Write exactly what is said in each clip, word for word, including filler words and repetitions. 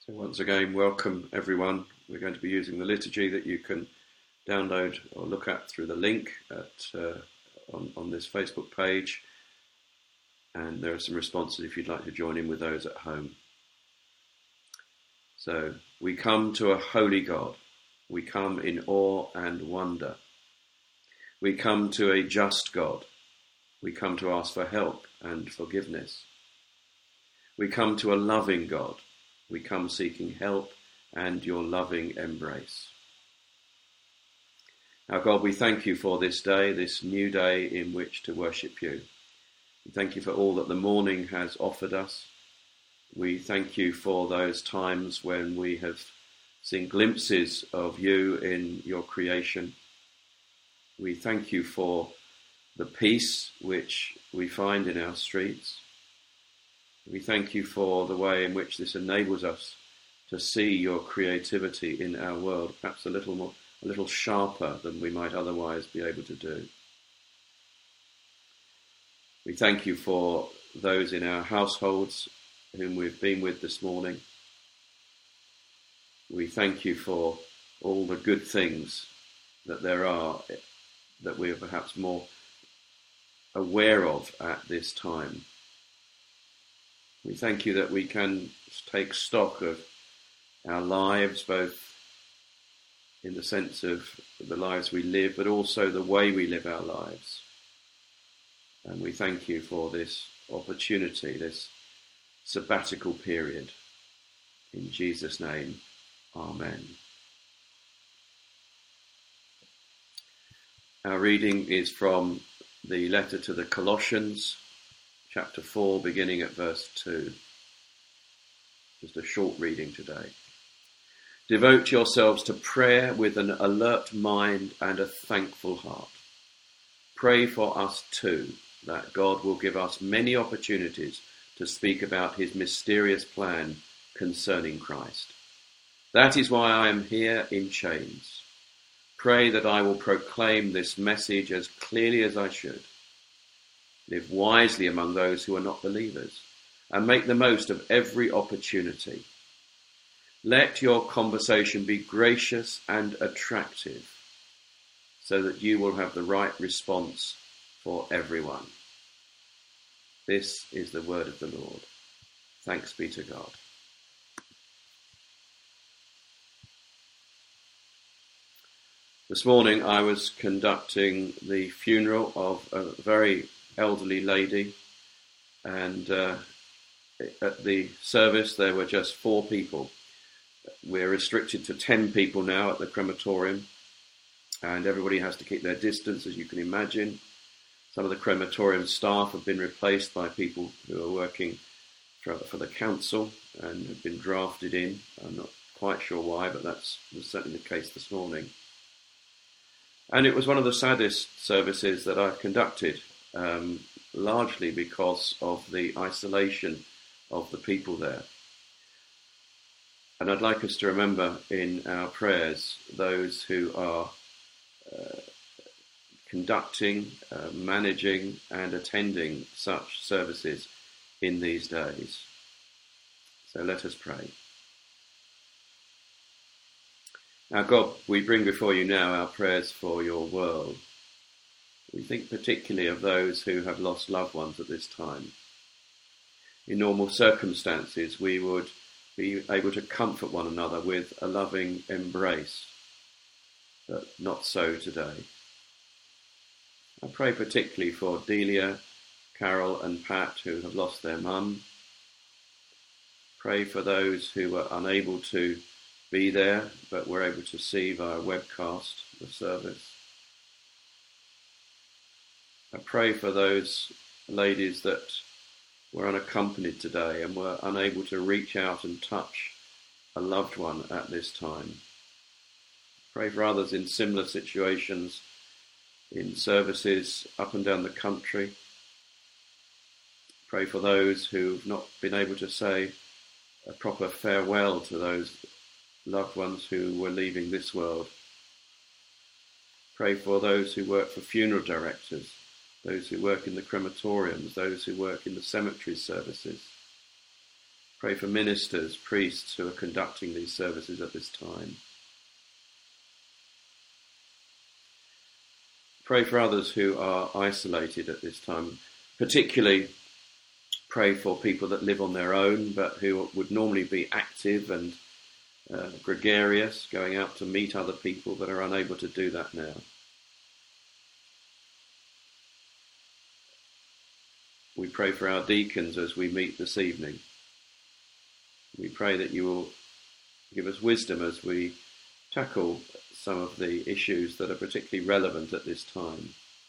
So once again, welcome everyone. We're going to be using the liturgy that you can download or look at through the link at, uh, on, on this Facebook page. And there are some responses if you'd like to join in with those at home. So we come to a holy God. We come in awe and wonder. We come to a just God. We come to ask for help and forgiveness. We come to a loving God. We come seeking help and your loving embrace. Our God, we thank you for this day, this new day in which to worship you. We thank you for all that the morning has offered us. We thank you for those times when we have seen glimpses of you in your creation. We thank you for the peace which we find in our streets. We thank you for the way in which this enables us to see your creativity in our world, perhaps a little more, a little sharper than we might otherwise be able to do. We thank you for those in our households whom we've been with this morning. We thank you for all the good things that there are that we are perhaps more aware of at this time. We thank you that we can take stock of our lives, both in the sense of the lives we live, but also the way we live our lives. And we thank you for this opportunity, this sabbatical period. In Jesus' name, Amen. Our reading is from the letter to the Colossians, chapter four, beginning at verse two. Just a short reading today. Devote yourselves to prayer with an alert mind and a thankful heart. Pray for us too, that God will give us many opportunities to speak about his mysterious plan concerning Christ. That is why I am here in chains. Pray that I will proclaim this message as clearly as I should. Live wisely among those who are not believers, and make the most of every opportunity. Let your conversation be gracious and attractive, so that you will have the right response for everyone. This is the word of the Lord. Thanks be to God. This morning I was conducting the funeral of a very elderly lady, and uh, at the service there were just four people. We're restricted to ten people now at the crematorium, and everybody has to keep their distance, as you can imagine. Some of the crematorium staff have been replaced by people who are working for, for the council and have been drafted in. I'm not quite sure why, but that's was certainly the case this morning. And it was one of the saddest services that I've conducted. Um, largely because of the isolation of the people there. And I'd like us to remember in our prayers those who are uh, conducting, uh, managing and attending such services in these days. So let us pray. Our God, we bring before you now our prayers for your world. We think particularly of those who have lost loved ones at this time. In normal circumstances, we would be able to comfort one another with a loving embrace, but not so today. I pray particularly for Delia, Carol and Pat who have lost their mum. Pray for those who were unable to be there, but were able to see via webcast the service. I pray for those ladies that were unaccompanied today and were unable to reach out and touch a loved one at this time. Pray for others in similar situations in services up and down the country. Pray for those who've not been able to say a proper farewell to those loved ones who were leaving this world. Pray for those who work for funeral directors, those who work in the crematoriums, those who work in the cemetery services. Pray for ministers, priests who are conducting these services at this time. Pray for others who are isolated at this time, particularly pray for people that live on their own but who would normally be active and uh, gregarious, going out to meet other people but are unable to do that now. We pray for our deacons as we meet this evening. We pray that you will give us wisdom as we tackle some of the issues that are particularly relevant at this time.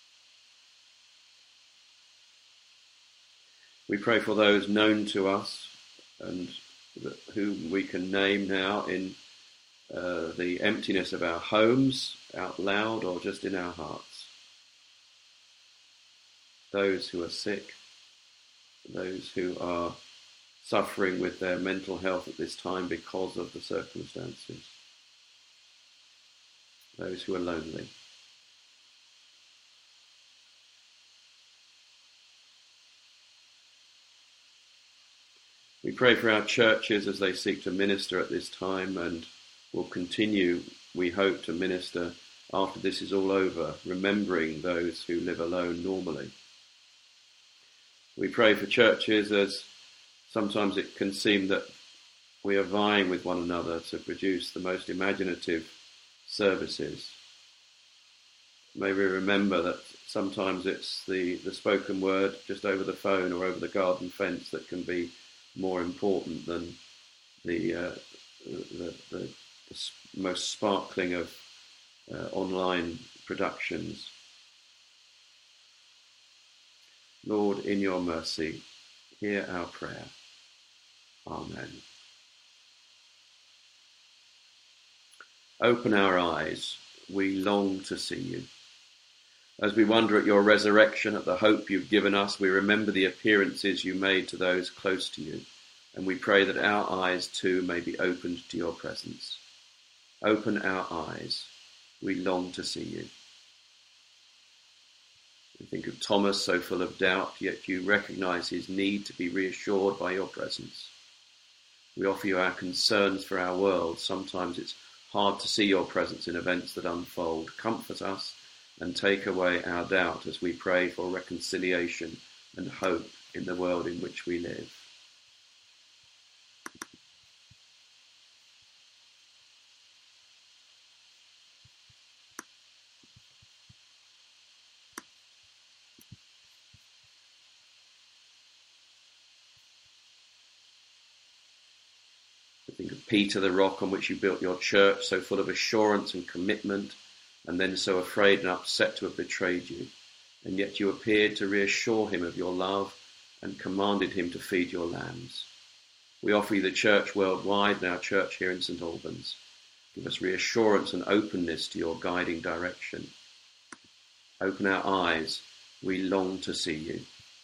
We pray for those known to us and whom we can name now in uh, the emptiness of our homes, out loud or just in our hearts. Those who are sick, those who are suffering with their mental health at this time because of the circumstances, those who are lonely. We pray for our churches as they seek to minister at this time and will continue, we hope, to minister after this is all over, remembering those who live alone normally. We pray for churches as sometimes it can seem that we are vying with one another to produce the most imaginative services. May we remember that sometimes it's the, the spoken word just over the phone or over the garden fence that can be more important than the, uh, the, the, the most sparkling of uh, online productions. Lord, in your mercy, hear our prayer. Amen. Open our eyes, we long to see you. As we wonder at your resurrection, at the hope you've given us, we remember the appearances you made to those close to you, and we pray that our eyes too may be opened to your presence. Open our eyes, we long to see you. We think of Thomas, so full of doubt, yet you recognize his need to be reassured by your presence. We offer you our concerns for our world. Sometimes it's hard to see your presence in events that unfold. Comfort us and take away our doubt as we pray for reconciliation and hope in the world in which we live. Think of Peter, the rock on which you built your church, so full of assurance and commitment, and then so afraid and upset to have betrayed you. And yet you appeared to reassure him of your love and commanded him to feed your lambs. We offer you the church worldwide and our church here in St Albans. Give us reassurance and openness to your guiding direction. Open our eyes, we long to see you.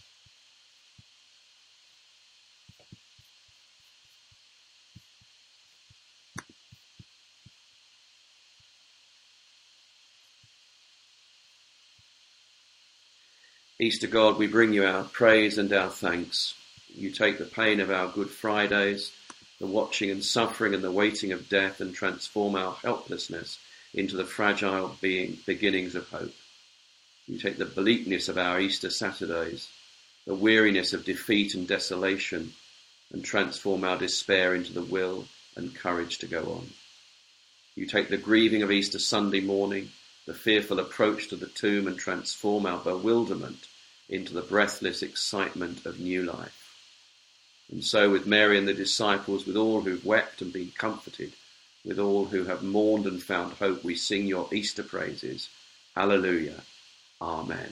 Easter God, we bring you our praise and our thanks. You take the pain of our Good Fridays, the watching and suffering and the waiting of death, and transform our helplessness into the fragile being, beginnings of hope. You take the bleakness of our Easter Saturdays, the weariness of defeat and desolation, and transform our despair into the will and courage to go on. You take the grieving of Easter Sunday morning, the fearful approach to the tomb, and transform our bewilderment into the breathless excitement of new life. And so with Mary and the disciples, with all who've wept and been comforted, with all who have mourned and found hope, we sing your Easter praises. Hallelujah. Amen.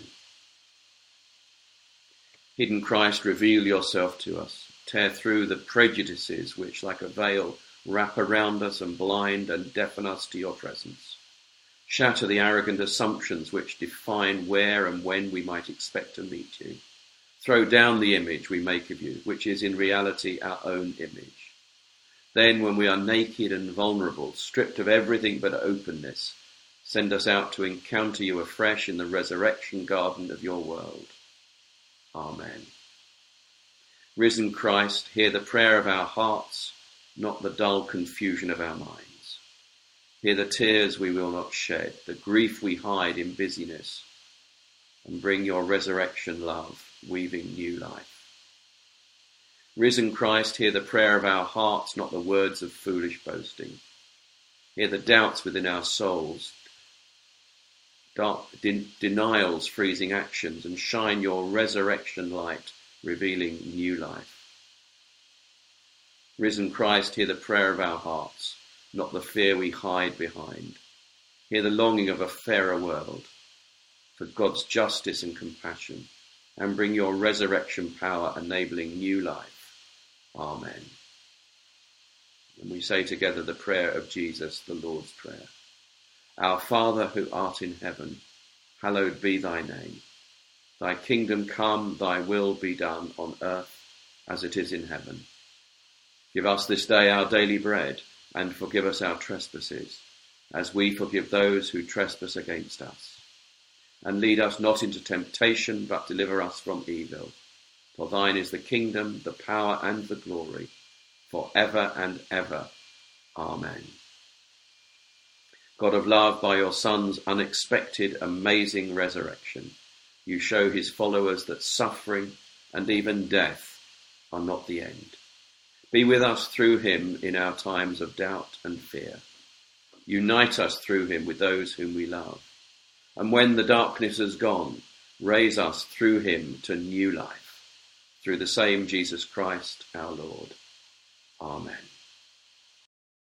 Hidden Christ, reveal yourself to us. Tear through the prejudices which, like a veil, wrap around us and blind and deafen us to your presence. Shatter the arrogant assumptions which define where and when we might expect to meet you. Throw down the image we make of you, which is in reality our own image. Then, when we are naked and vulnerable, stripped of everything but openness, send us out to encounter you afresh in the resurrection garden of your world. Amen. Risen Christ, hear the prayer of our hearts, not the dull confusion of our minds. Hear the tears we will not shed, the grief we hide in busyness, and bring your resurrection love, weaving new life. Risen Christ, hear the prayer of our hearts, not the words of foolish boasting. Hear the doubts within our souls, dark den- denials freezing actions, and shine your resurrection light, revealing new life. Risen Christ, hear the prayer of our hearts, not the fear we hide behind. Hear the longing of a fairer world, for God's justice and compassion, and bring your resurrection power, enabling new life. Amen. And we say together the prayer of Jesus, the Lord's Prayer. Our Father who art in heaven, hallowed be thy name. Thy kingdom come, thy will be done on earth as it is in heaven. Give us this day our daily bread, and forgive us our trespasses, as we forgive those who trespass against us. And lead us not into temptation, but deliver us from evil. For thine is the kingdom, the power, and the glory, for ever and ever. Amen. God of love, by your Son's unexpected, amazing resurrection, you show his followers that suffering and even death are not the end. Be with us through him in our times of doubt and fear. Unite us through him with those whom we love. And when the darkness is gone, raise us through him to new life. Through the same Jesus Christ our Lord. Amen.